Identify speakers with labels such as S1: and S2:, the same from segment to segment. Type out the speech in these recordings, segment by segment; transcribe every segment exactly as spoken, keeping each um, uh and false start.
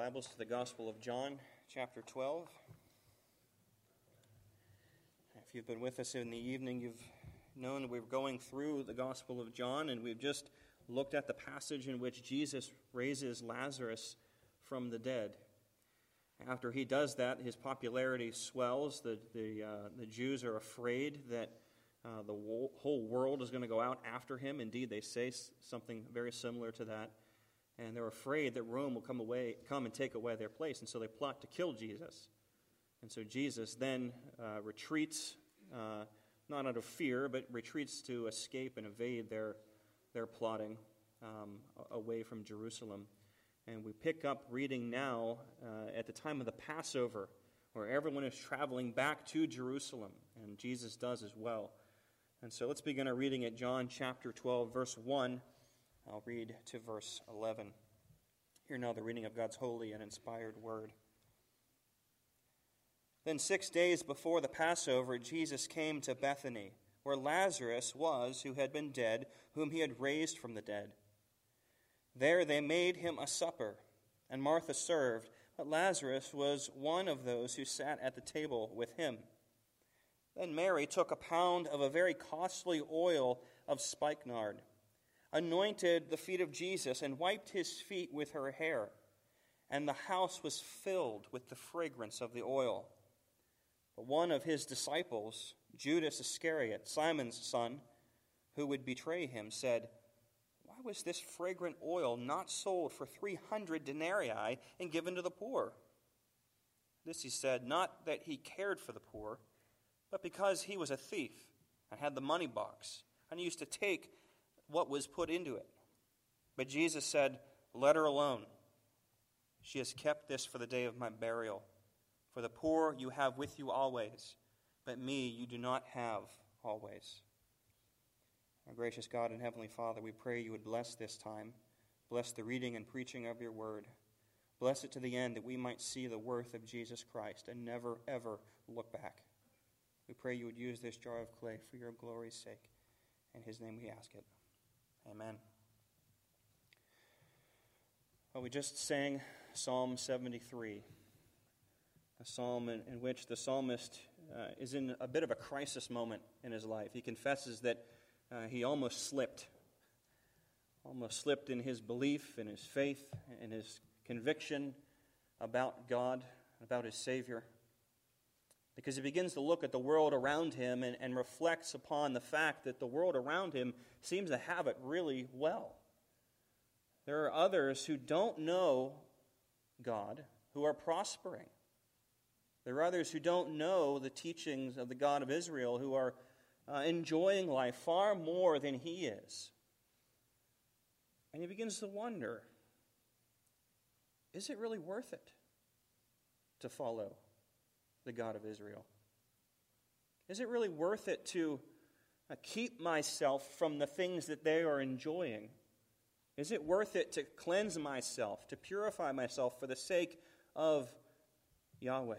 S1: Bibles to the Gospel of John, chapter twelve. If you've been with us in the evening, you've known we're going through the Gospel of John, and we've just looked at the passage in which Jesus raises Lazarus from the dead. After he does that, his popularity swells. The, the, uh, the Jews are afraid that uh, the whole world is going to go out after him. Indeed, they say something very similar to that. And they're afraid that Rome will come away, come and take away their place, and so they plot to kill Jesus. And so Jesus then uh, retreats, uh, not out of fear, but retreats to escape and evade their their plotting um, away from Jerusalem. And we pick up reading now uh, at the time of the Passover, where everyone is traveling back to Jerusalem, and Jesus does as well. And so let's begin our reading at John chapter twelve, verse one. I'll read to verse eleven. Hear now the reading of God's holy and inspired word. Then six days before the Passover, Jesus came to Bethany, where Lazarus was, who had been dead, whom he had raised from the dead. There they made him a supper, and Martha served, but Lazarus was one of those who sat at the table with him. Then Mary took a pound of a very costly oil of spikenard, anointed the feet of Jesus, and wiped his feet with her hair. And the house was filled with the fragrance of the oil. But one of his disciples, Judas Iscariot, Simon's son, who would betray him, said, "Why was this fragrant oil not sold for three hundred denarii and given to the poor?" This he said, not that he cared for the poor, but because he was a thief and had the money box, and he used to take what was put into it. But Jesus said, "Let her alone. She has kept this for the day of my burial. For the poor you have with you always, but me you do not have always." Our gracious God and Heavenly Father, we pray you would bless this time. Bless the reading and preaching of your word. Bless it to the end that we might see the worth of Jesus Christ and never, ever look back. We pray you would use this jar of clay for your glory's sake. In his name we ask it. Amen. Well, we just sang Psalm seventy-three, a psalm in, in which the psalmist uh, is in a bit of a crisis moment in his life. He confesses that uh, he almost slipped, almost slipped in his belief, in his faith, in his conviction about God, about his Savior, because he begins to look at the world around him and, and reflects upon the fact that the world around him seems to have it really well. There are others who don't know God who are prospering. There are others who don't know the teachings of the God of Israel who are uh, enjoying life far more than he is. And he begins to wonder, is it really worth it to follow the God of Israel? Is it really worth it to uh, keep myself from the things that they are enjoying? Is it worth it to cleanse myself, to purify myself for the sake of Yahweh?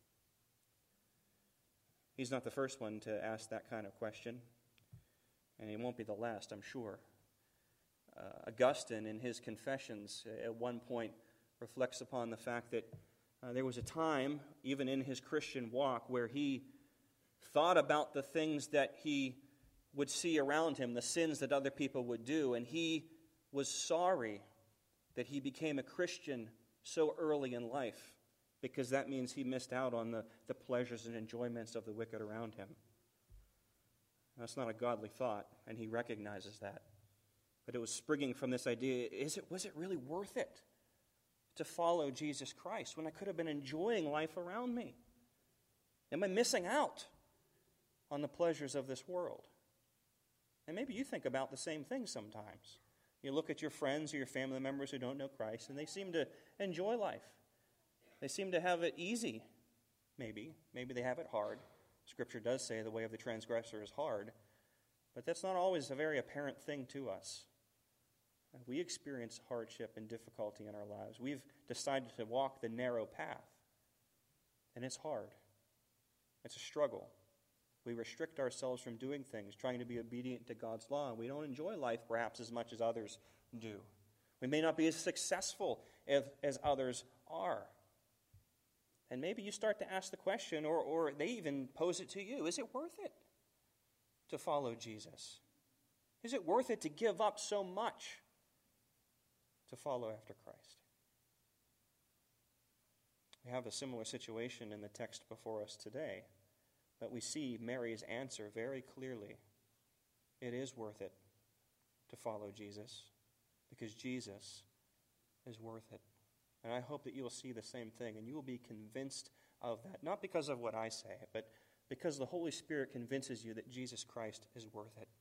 S1: He's not the first one to ask that kind of question, and he won't be the last, I'm sure. Uh, Augustine, in his Confessions, at one point reflects upon the fact that Uh, there was a time, even in his Christian walk, where he thought about the things that he would see around him, the sins that other people would do, and he was sorry that he became a Christian so early in life, because that means he missed out on the, the pleasures and enjoyments of the wicked around him. That's not a godly thought, and he recognizes that. But it was springing from this idea, is it, was it really worth it to follow Jesus Christ when I could have been enjoying life around me? Am I missing out on the pleasures of this world? And maybe you think about the same thing sometimes. You look at your friends or your family members who don't know Christ, and they seem to enjoy life. They seem to have it easy, maybe. Maybe they have it hard. Scripture does say the way of the transgressor is hard, but that's not always a very apparent thing to us. We experience hardship and difficulty in our lives. We've decided to walk the narrow path, and it's hard. It's a struggle. We restrict ourselves from doing things, trying to be obedient to God's law, and we don't enjoy life perhaps as much as others do. We may not be as successful as, as others are. And maybe you start to ask the question, or, or they even pose it to you, is it worth it to follow Jesus? Is it worth it to give up so much to follow after Christ? We have a similar situation in the text before us today, but we see Mary's answer very clearly. It is worth it to follow Jesus, because Jesus is worth it. And I hope that you will see the same thing, and you will be convinced of that, not because of what I say, but because the Holy Spirit convinces you that Jesus Christ is worth it.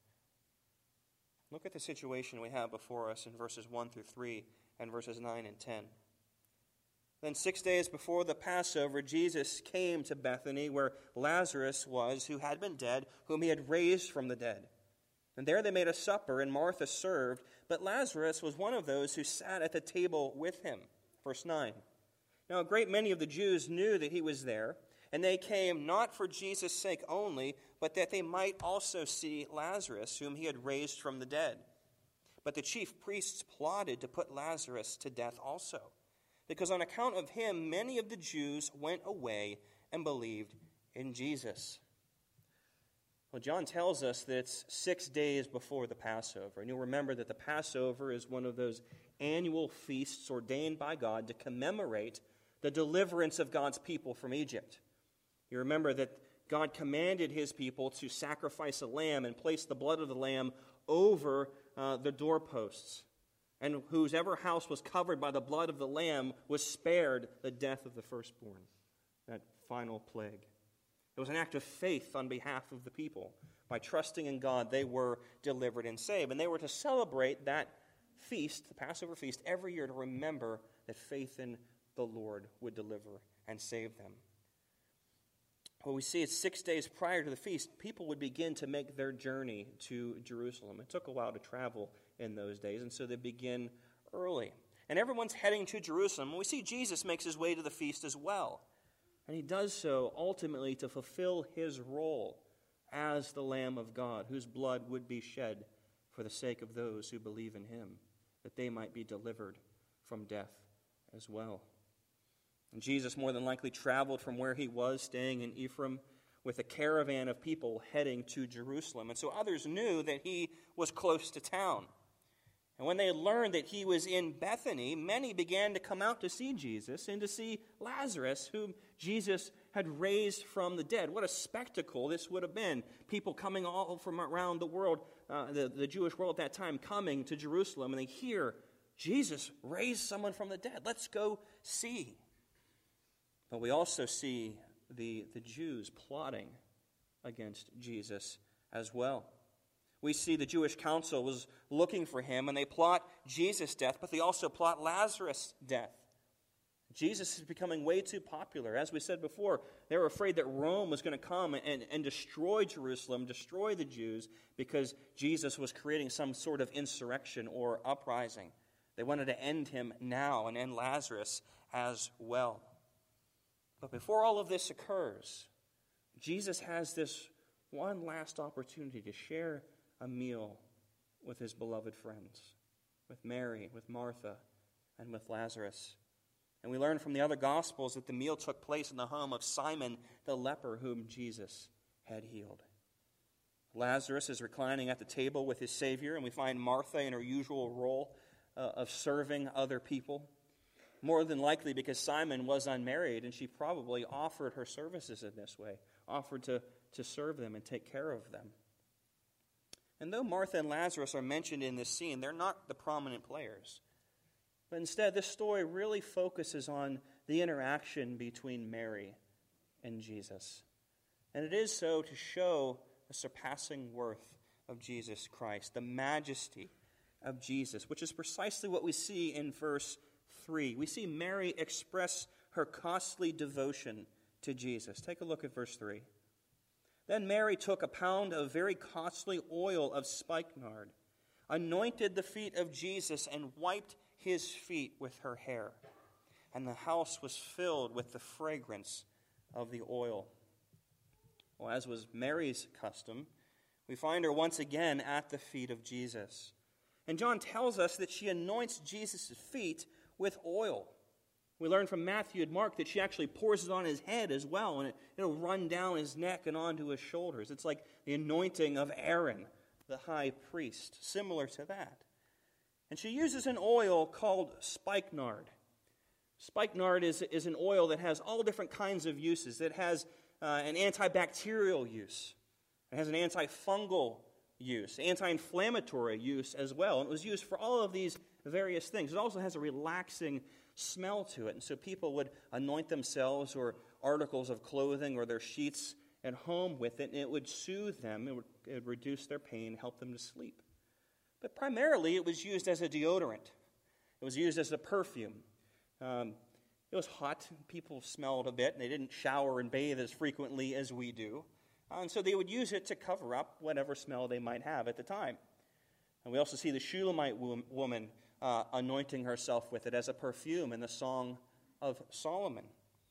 S1: Look at the situation we have before us in verses one through three and verses nine and ten. Then six days before the Passover, Jesus came to Bethany, where Lazarus was, who had been dead, whom he had raised from the dead. And there they made a supper, and Martha served, but Lazarus was one of those who sat at the table with him. Verse nine. Now a great many of the Jews knew that he was there, and they came not for Jesus' sake only, but that they might also see Lazarus, whom he had raised from the dead. But the chief priests plotted to put Lazarus to death also, because on account of him many of the Jews went away and believed in Jesus. Well, John tells us that it's six days before the Passover. And you'll remember that the Passover is one of those annual feasts ordained by God to commemorate the deliverance of God's people from Egypt. You remember that God commanded his people to sacrifice a lamb and place the blood of the lamb over uh, the doorposts. And whosever house was covered by the blood of the lamb was spared the death of the firstborn, that final plague. It was an act of faith on behalf of the people. By trusting in God, they were delivered and saved. And they were to celebrate that feast, the Passover feast, every year to remember that faith in the Lord would deliver and save them. Well, we see it's six days prior to the feast, people would begin to make their journey to Jerusalem. It took a while to travel in those days, and so they begin early. And everyone's heading to Jerusalem. And we see Jesus makes his way to the feast as well. And he does so ultimately to fulfill his role as the Lamb of God, whose blood would be shed for the sake of those who believe in him, that they might be delivered from death as well. And Jesus more than likely traveled from where he was, staying in Ephraim, with a caravan of people heading to Jerusalem. And so others knew that he was close to town. And when they learned that he was in Bethany, many began to come out to see Jesus and to see Lazarus, whom Jesus had raised from the dead. What a spectacle this would have been. People coming all from around the world, uh, the, the Jewish world at that time, coming to Jerusalem, and they hear Jesus raised someone from the dead. Let's go see. But we also see the, the Jews plotting against Jesus as well. We see the Jewish council was looking for him, and they plot Jesus' death, but they also plot Lazarus' death. Jesus is becoming way too popular. As we said before, they were afraid that Rome was going to come and, and destroy Jerusalem, destroy the Jews, because Jesus was creating some sort of insurrection or uprising. They wanted to end him now and end Lazarus as well. But before all of this occurs, Jesus has this one last opportunity to share a meal with his beloved friends, with Mary, with Martha, and with Lazarus. And we learn from the other Gospels that the meal took place in the home of Simon the leper, whom Jesus had healed. Lazarus is reclining at the table with his Savior, and we find Martha in her usual role uh, of serving other people. More than likely because Simon was unmarried, and she probably offered her services in this way, offered to, to serve them and take care of them. And though Martha and Lazarus are mentioned in this scene, they're not the prominent players. But instead, this story really focuses on the interaction between Mary and Jesus. And it is so to show the surpassing worth of Jesus Christ, the majesty of Jesus, which is precisely what we see in verse three. We see Mary express her costly devotion to Jesus. Take a look at verse three. Then Mary took a pound of very costly oil of spikenard, anointed the feet of Jesus, and wiped his feet with her hair. And the house was filled with the fragrance of the oil. Well, as was Mary's custom, we find her once again at the feet of Jesus. And John tells us that she anoints Jesus' feet with oil. We learn from Matthew and Mark that she actually pours it on his head as well, and it, it'll run down his neck and onto his shoulders. It's like the anointing of Aaron, the high priest, similar to that. And she uses an oil called spikenard. Spikenard is, is an oil that has all different kinds of uses. It has uh, an antibacterial use. It has an antifungal use, anti-inflammatory use as well. And it was used for all of these various things. It also has a relaxing smell to it. And so people would anoint themselves or articles of clothing or their sheets at home with it, and it would soothe them. It would, it would reduce their pain, help them to sleep. But primarily it was used as a deodorant. It was used as a perfume. Um, it was hot. People smelled a bit, and they didn't shower and bathe as frequently as we do. Uh, and so they would use it to cover up whatever smell they might have at the time. And we also see the Shulamite wo- woman uh, anointing herself with it as a perfume in the Song of Solomon.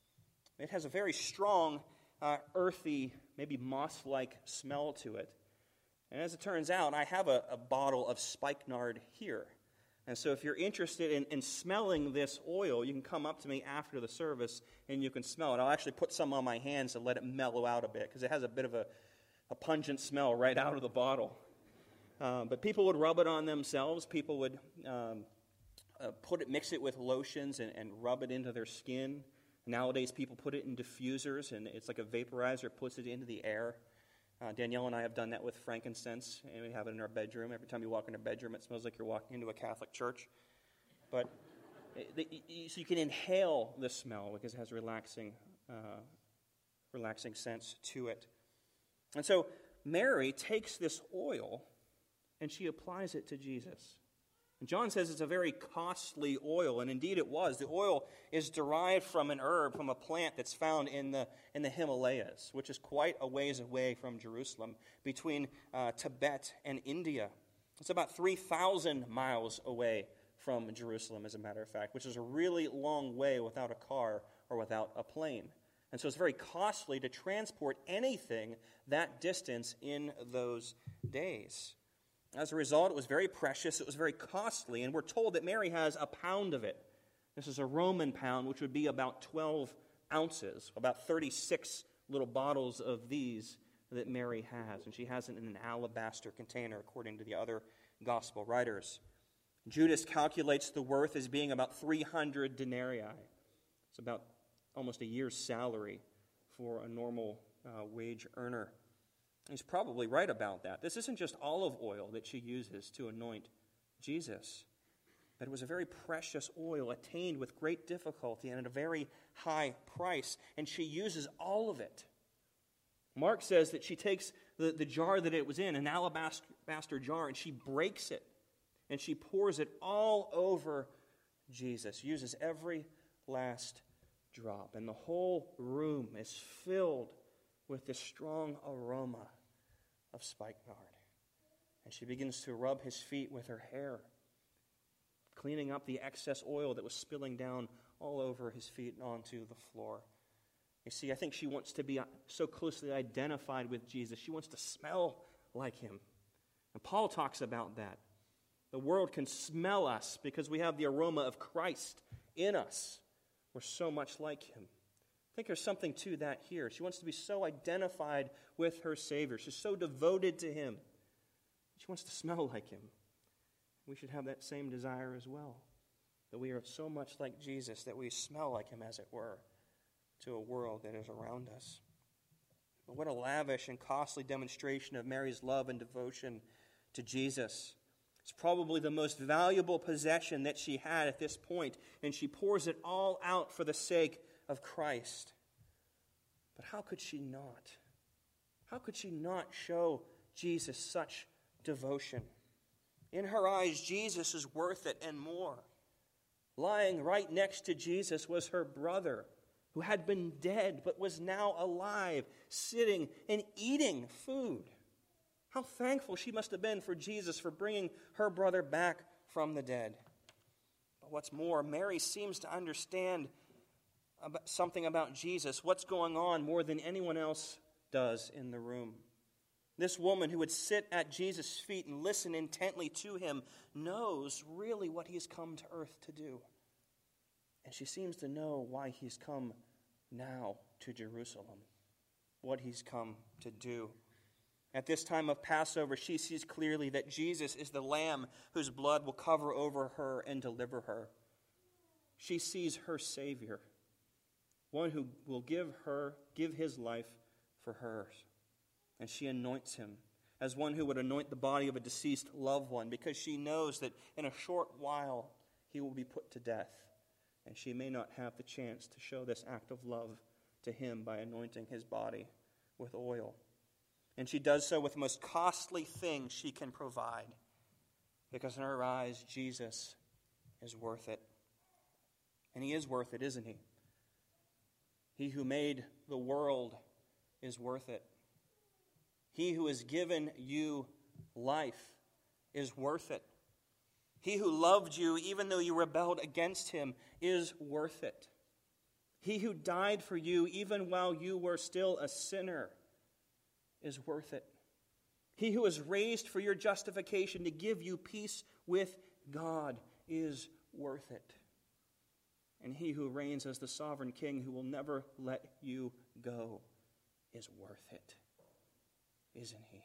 S1: It has a very strong, uh, earthy, maybe moss-like smell to it. And as it turns out, I have a, a bottle of spikenard here. And so if you're interested in, in smelling this oil, you can come up to me after the service and you can smell it. I'll actually put some on my hands to let it mellow out a bit because it has a bit of a, a pungent smell right out of the bottle. Um, but people would rub it on themselves. People would um, uh, put it, mix it with lotions and, and rub it into their skin. Nowadays, people put it in diffusers, and it's like a vaporizer. It puts it into the air. Uh, Danielle and I have done that with frankincense, and we have it in our bedroom. Every time you walk in our bedroom, it smells like you're walking into a Catholic church. But it, it, so you can inhale the smell because it has a relaxing, uh, relaxing sense to it. And so Mary takes this oil and she applies it to Jesus. And John says it's a very costly oil, and indeed it was. The oil is derived from an herb, from a plant that's found in the in the Himalayas, which is quite a ways away from Jerusalem, between uh, Tibet and India. It's about three thousand miles away from Jerusalem, as a matter of fact, which is a really long way without a car or without a plane. And so it's very costly to transport anything that distance in those days. As a result, it was very precious, it was very costly, and we're told that Mary has a pound of it. This is a Roman pound, which would be about twelve ounces, about thirty-six little bottles of these that Mary has, and she has it in an alabaster container, according to the other gospel writers. Judas calculates the worth as being about three hundred denarii. It's about almost a year's salary for a normal uh, wage earner. He's probably right about that. This isn't just olive oil that she uses to anoint Jesus, but it was a very precious oil attained with great difficulty and at a very high price, and she uses all of it. Mark says that she takes the, the jar that it was in, an alabaster jar, and she breaks it, and she pours it all over Jesus, uses every last drop, and the whole room is filled with this strong aroma of spikenard. And she begins to rub his feet with her hair, cleaning up the excess oil that was spilling down all over his feet and onto the floor. You see, I think she wants to be so closely identified with Jesus. She wants to smell like him. And Paul talks about that. The world can smell us because we have the aroma of Christ in us. We're so much like him. I think there's something to that here. She wants to be so identified with her Savior. She's so devoted to him. She wants to smell like him. We should have that same desire as well, that we are so much like Jesus that we smell like him, as it were, to a world that is around us. But what a lavish and costly demonstration of Mary's love and devotion to Jesus. It's probably the most valuable possession that she had at this point, and she pours it all out for the sake of Christ. But how could she not? How could she not show Jesus such devotion? In her eyes, Jesus is worth it and more. Lying right next to Jesus was her brother, who had been dead but was now alive, sitting and eating food. How thankful she must have been for Jesus for bringing her brother back from the dead. But what's more, Mary seems to understand about something about Jesus, what's going on, more than anyone else does in the room. This woman who would sit at Jesus' feet and listen intently to him knows really what he's come to earth to do. And she seems to know why he's come now to Jerusalem, what he's come to do. At this time of Passover, she sees clearly that Jesus is the Lamb whose blood will cover over her and deliver her. She sees her Savior, one who will give her, give his life for hers. And she anoints him as one who would anoint the body of a deceased loved one, because she knows that in a short while he will be put to death, and she may not have the chance to show this act of love to him by anointing his body with oil. And she does so with the most costly thing she can provide, because in her eyes, Jesus is worth it. And he is worth it, isn't he? He who made the world is worth it. He who has given you life is worth it. He who loved you, even though you rebelled against him, is worth it. He who died for you, even while you were still a sinner, is worth it. He who was raised for your justification to give you peace with God is worth it. And he who reigns as the sovereign king who will never let you go is worth it. Isn't he?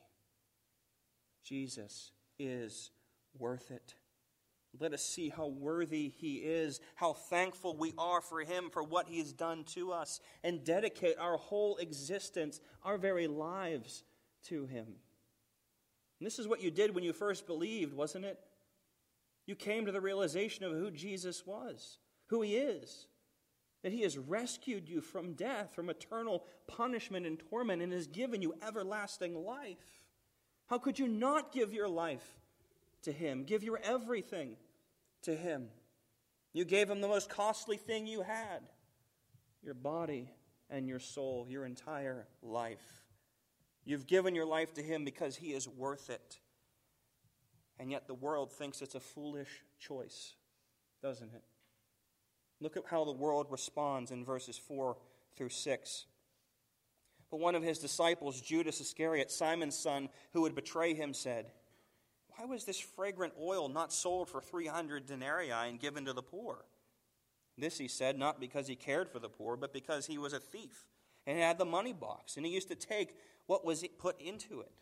S1: Jesus is worth it. Let us see how worthy he is, how thankful we are for him for what he has done to us, and dedicate our whole existence, our very lives, to him. And this is what you did when you first believed, wasn't it? You came to the realization of who Jesus was, who he is, that he has rescued you from death, from eternal punishment and torment, and has given you everlasting life. How could you not give your life to him, give your everything to him? You gave him the most costly thing you had, your body and your soul, your entire life. You've given your life to him because he is worth it. And yet the world thinks it's a foolish choice, doesn't it? Look at how the world responds in verses four through six. But one of his disciples, Judas Iscariot, Simon's son, who would betray him, said, "Why was this fragrant oil not sold for three hundred denarii and given to the poor?" This he said not because he cared for the poor, but because he was a thief and had the money box, and he used to take what was put into it.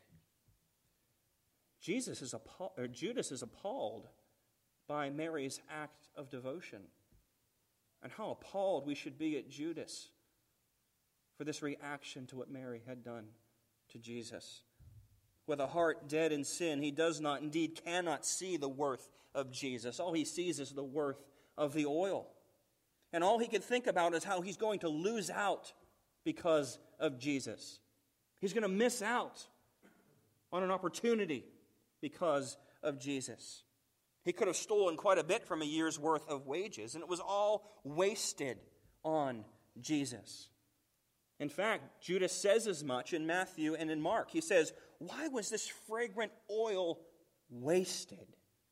S1: Jesus is appalled, or Judas is appalled by Mary's act of devotion. And how appalled we should be at Judas for this reaction to what Mary had done to Jesus. With a heart dead in sin, he does not, indeed cannot see the worth of Jesus. All he sees is the worth of the oil. And all he can think about is how he's going to lose out because of Jesus. He's going to miss out on an opportunity because of Jesus. He could have stolen quite a bit from a year's worth of wages, and it was all wasted on Jesus. In fact, Judas says as much in Matthew and in Mark. He says, "Why was this fragrant oil wasted?"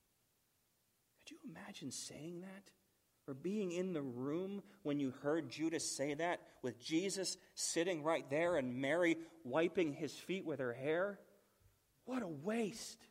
S1: Could you imagine saying that? Or being in the room when you heard Judas say that, with Jesus sitting right there and Mary wiping his feet with her hair? What a waste.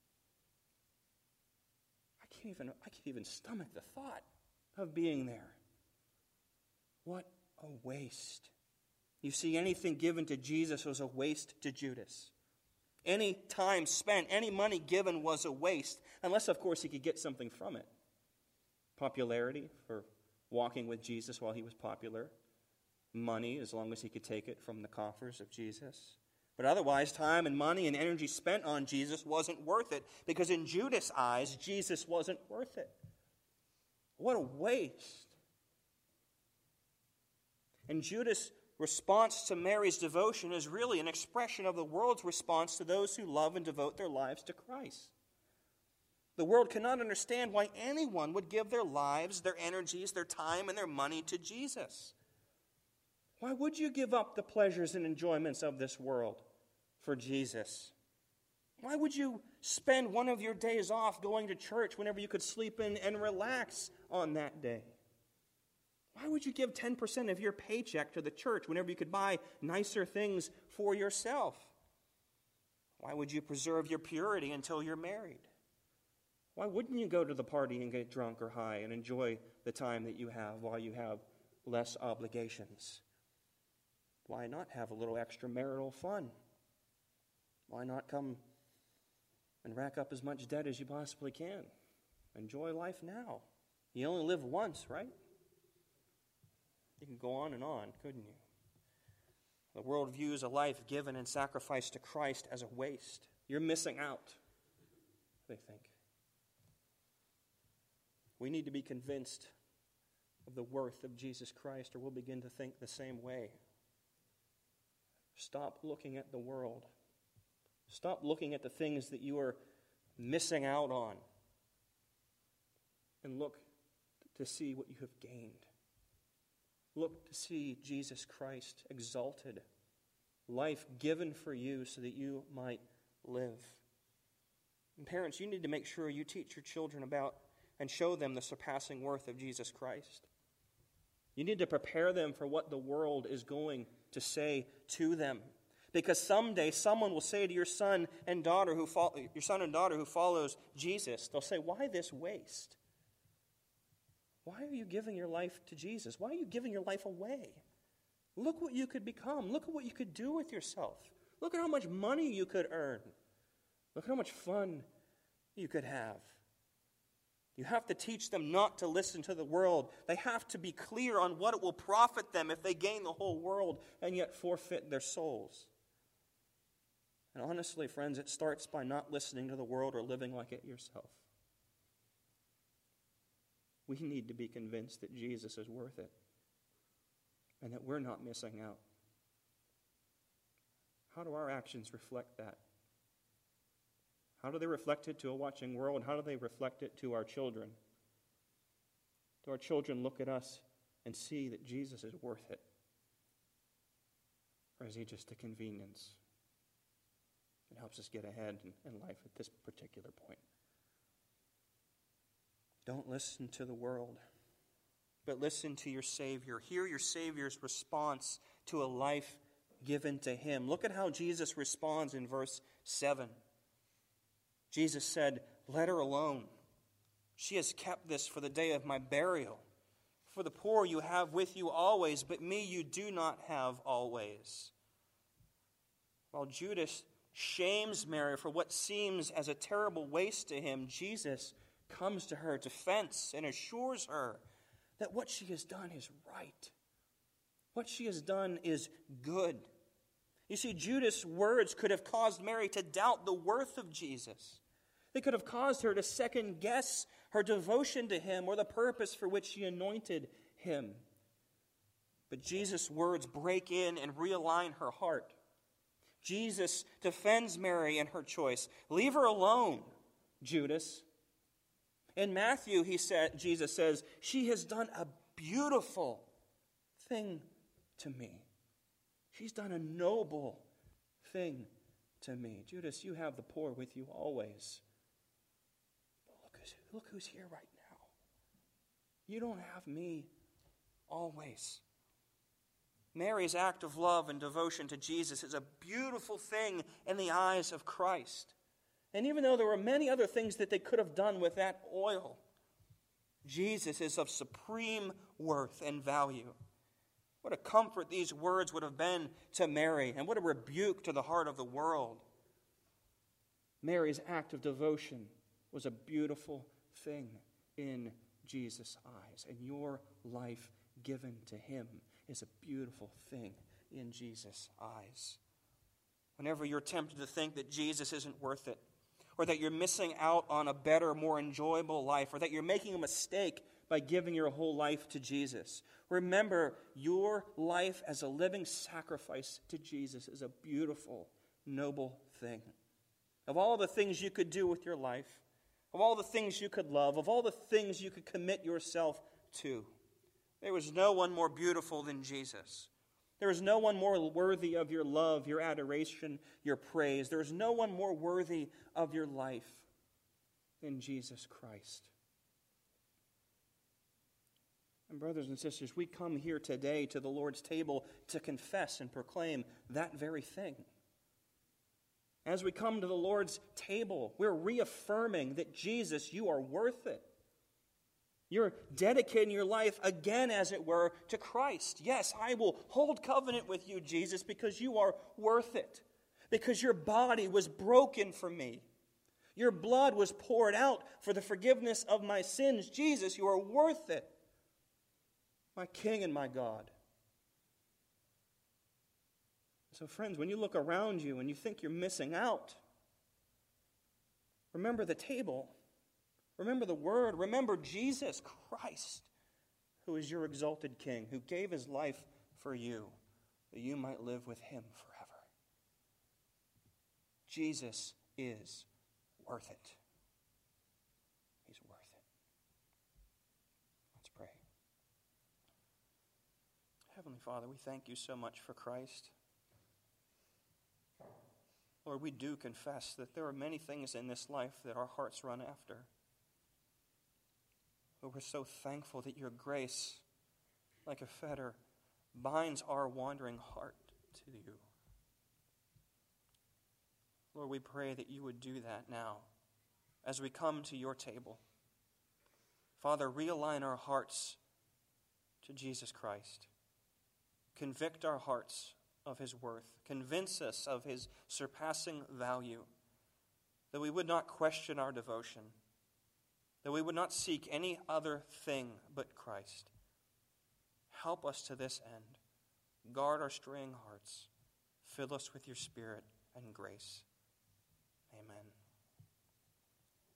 S1: I can't even, I can't even stomach the thought of being there. What a waste. You see, anything given to Jesus was a waste to Judas. Any time spent, any money given was a waste, unless, of course, he could get something from it. Popularity for walking with Jesus while he was popular. Money, as long as he could take it from the coffers of Jesus. But otherwise, time and money and energy spent on Jesus wasn't worth it, because in Judas' eyes, Jesus wasn't worth it. What a waste. And Judas' response to Mary's devotion is really an expression of the world's response to those who love and devote their lives to Christ. The world cannot understand why anyone would give their lives, their energies, their time, and their money to Jesus. Why would you give up the pleasures and enjoyments of this world for Jesus? Why would you spend one of your days off going to church whenever you could sleep in and relax on that day? Why would you give ten percent of your paycheck to the church whenever you could buy nicer things for yourself? Why would you preserve your purity until you're married? Why wouldn't you go to the party and get drunk or high and enjoy the time that you have while you have less obligations? Why not have a little extramarital fun? Why not come and rack up as much debt as you possibly can? Enjoy life now. You only live once, right? You can go on and on, couldn't you? The world views a life given and sacrificed to Christ as a waste. You're missing out, they think. We need to be convinced of the worth of Jesus Christ, or we'll begin to think the same way. Stop looking at the world. Stop looking at the things that you are missing out on, and look to see what you have gained. Look to see Jesus Christ exalted, life given for you so that you might live. And parents, you need to make sure you teach your children about and show them the surpassing worth of Jesus Christ. You need to prepare them for what the world is going to say to them. Because someday someone will say to your son and daughter who fo- your son and daughter who follows Jesus, they'll say, "Why this waste? Why are you giving your life to Jesus? Why are you giving your life away? Look what you could become. Look at what you could do with yourself. Look at how much money you could earn. Look at how much fun you could have." You have to teach them not to listen to the world. They have to be clear on what it will profit them if they gain the whole world and yet forfeit their souls. And honestly, friends, it starts by not listening to the world or living like it yourself. We need to be convinced that Jesus is worth it and that we're not missing out. How do our actions reflect that? How do they reflect it to a watching world? How do they reflect it to our children? Do our children look at us and see that Jesus is worth it? Or is he just a convenience that helps us get ahead in, in life at this particular point? Don't listen to the world, but listen to your Savior. Hear your Savior's response to a life given to him. Look at how Jesus responds in verse seven. Jesus said, "Let her alone. She has kept this for the day of my burial. For the poor you have with you always, but me you do not have always." While Judas shames Mary for what seems as a terrible waste to him, Jesus comes to her defense and assures her that what she has done is right. What she has done is good. You see, Judas' words could have caused Mary to doubt the worth of Jesus. They could have caused her to second guess her devotion to him or the purpose for which she anointed him. But Jesus' words break in and realign her heart. Jesus defends Mary in her choice. "Leave her alone, Judas." In Matthew, he said, Jesus says, "She has done a beautiful thing to me. She's done a noble thing to me." Judas, you have the poor with you always. But look who's, look who's here right now. You don't have me always. Mary's act of love and devotion to Jesus is a beautiful thing in the eyes of Christ. And even though there were many other things that they could have done with that oil, Jesus is of supreme worth and value. What a comfort these words would have been to Mary, and what a rebuke to the heart of the world. Mary's act of devotion was a beautiful thing in Jesus' eyes, and your life given to him is a beautiful thing in Jesus' eyes. Whenever you're tempted to think that Jesus isn't worth it, or that you're missing out on a better, more enjoyable life, or that you're making a mistake by giving your whole life to Jesus, remember your life as a living sacrifice to Jesus is a beautiful, noble thing. Of all the things you could do with your life, of all the things you could love, of all the things you could commit yourself to, there was no one more beautiful than Jesus. There is no one more worthy of your love, your adoration, your praise. There is no one more worthy of your life than Jesus Christ. And brothers and sisters, we come here today to the Lord's table to confess and proclaim that very thing. As we come to the Lord's table, we're reaffirming that Jesus, you are worth it. You're dedicating your life again, as it were, to Christ. Yes, I will hold covenant with you, Jesus, because you are worth it. Because your body was broken for me. Your blood was poured out for the forgiveness of my sins. Jesus, you are worth it. My King and my God. So friends, when you look around you and you think you're missing out, remember the table. Remember the Word. Remember Jesus Christ, who is your exalted King, who gave his life for you, that you might live with him forever. Jesus is worth it. He's worth it. Let's pray. Heavenly Father, we thank you so much for Christ. Lord, we do confess that there are many things in this life that our hearts run after. But we're so thankful that your grace, like a fetter, binds our wandering heart to you. Lord, we pray that you would do that now as we come to your table. Father, realign our hearts to Jesus Christ. Convict our hearts of his worth. Convince us of his surpassing value, that we would not question our devotion, that we would not seek any other thing but Christ. Help us to this end. Guard our straying hearts. Fill us with your Spirit and grace. Amen.